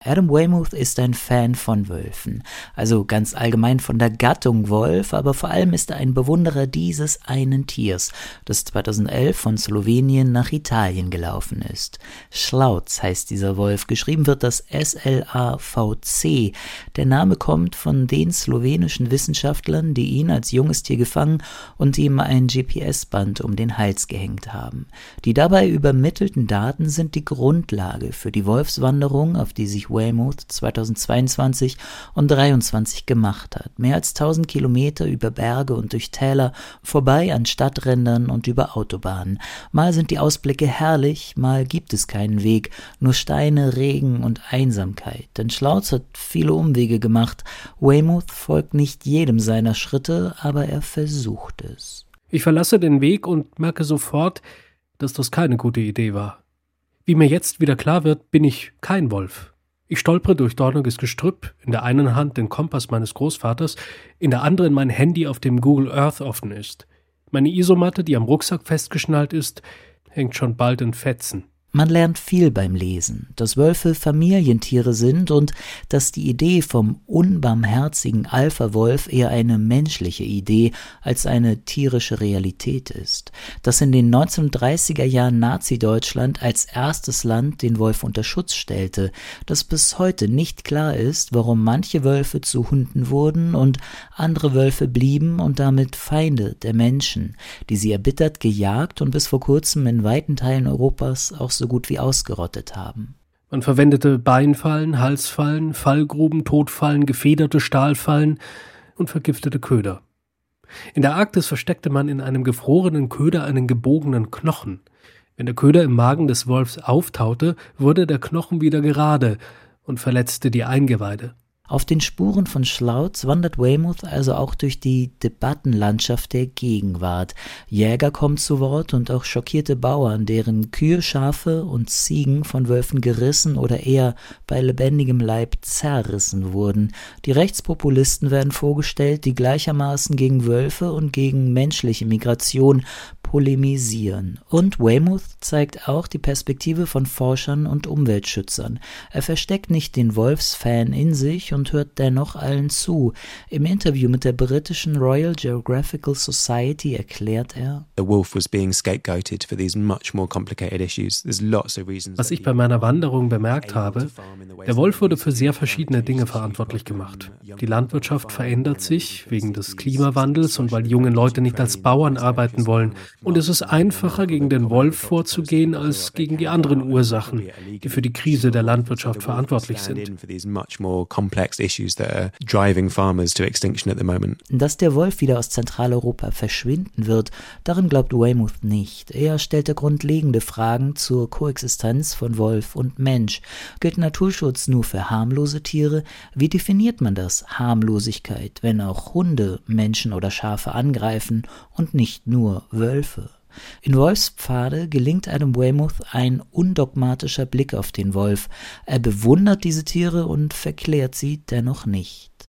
Adam Weymouth ist ein Fan von Wölfen, also ganz allgemein von der Gattung Wolf, aber vor allem ist er ein Bewunderer dieses einen Tiers, das 2011 von Slowenien nach Italien gelaufen ist. Schlauz heißt dieser Wolf, geschrieben wird das SLAVC. Der Name kommt von den slowenischen Wissenschaftlern, die ihn als junges Tier gefangen und ihm ein GPS-Band um den Hals gehängt haben. Die dabei übermittelten Daten sind die Grundlage für die Wolfswanderung, auf die sich Weymouth 2022 und 2023 gemacht hat. Mehr als 1000 Kilometer über Berge und durch Täler, vorbei an Stadträndern und über Autobahnen. Mal sind die Ausblicke herrlich, mal gibt es keinen Weg, nur Steine, Regen und Einsamkeit. Denn Schlauz hat viele Umwege gemacht. Weymouth folgt nicht jedem seiner Schritte, aber er versucht es. Ich verlasse den Weg und merke sofort, dass das keine gute Idee war. Wie mir jetzt wieder klar wird, bin ich kein Wolf. Ich stolpere durch dorniges Gestrüpp, in der einen Hand den Kompass meines Großvaters, in der anderen mein Handy, auf dem Google Earth offen ist. Meine Isomatte, die am Rucksack festgeschnallt ist, hängt schon bald in Fetzen. Man lernt viel beim Lesen, dass Wölfe Familientiere sind und dass die Idee vom unbarmherzigen Alpha-Wolf eher eine menschliche Idee als eine tierische Realität ist. Dass in den 1930er Jahren Nazi-Deutschland als erstes Land den Wolf unter Schutz stellte, dass bis heute nicht klar ist, warum manche Wölfe zu Hunden wurden und andere Wölfe blieben und damit Feinde der Menschen, die sie erbittert gejagt und bis vor kurzem in weiten Teilen Europas auch so gut wie ausgerottet haben. Man verwendete Beinfallen, Halsfallen, Fallgruben, Todfallen, gefederte Stahlfallen und vergiftete Köder. In der Arktis versteckte man in einem gefrorenen Köder einen gebogenen Knochen. Wenn der Köder im Magen des Wolfs auftaute, wurde der Knochen wieder gerade und verletzte die Eingeweide. Auf den Spuren von Schlauz wandert Weymouth also auch durch die Debattenlandschaft der Gegenwart. Jäger kommen zu Wort und auch schockierte Bauern, deren Kühe, Schafe und Ziegen von Wölfen gerissen oder eher bei lebendigem Leib zerrissen wurden. Die Rechtspopulisten werden vorgestellt, die gleichermaßen gegen Wölfe und gegen menschliche Migration polemisieren. Und Weymouth zeigt auch die Perspektive von Forschern und Umweltschützern. Er versteckt nicht den Wolfsfan in sich und hört dennoch allen zu. Im Interview mit der britischen Royal Geographical Society erklärt er: Was ich bei meiner Wanderung bemerkt habe, der Wolf wurde für sehr verschiedene Dinge verantwortlich gemacht. Die Landwirtschaft verändert sich wegen des Klimawandels und weil junge Leute nicht als Bauern arbeiten wollen. Und es ist einfacher, gegen den Wolf vorzugehen, als gegen die anderen Ursachen, die für die Krise der Landwirtschaft verantwortlich sind. Dass der Wolf wieder aus Zentraleuropa verschwinden wird, daran glaubt Weymouth nicht. Er stellte grundlegende Fragen zur Koexistenz von Wolf und Mensch. Gilt Naturschutz nur für harmlose Tiere? Wie definiert man das, Harmlosigkeit, wenn auch Hunde Menschen oder Schafe angreifen und nicht nur Wölfe? In Wolfspfade gelingt Adam Weymouth ein undogmatischer Blick auf den Wolf. Er bewundert diese Tiere und verklärt sie dennoch nicht.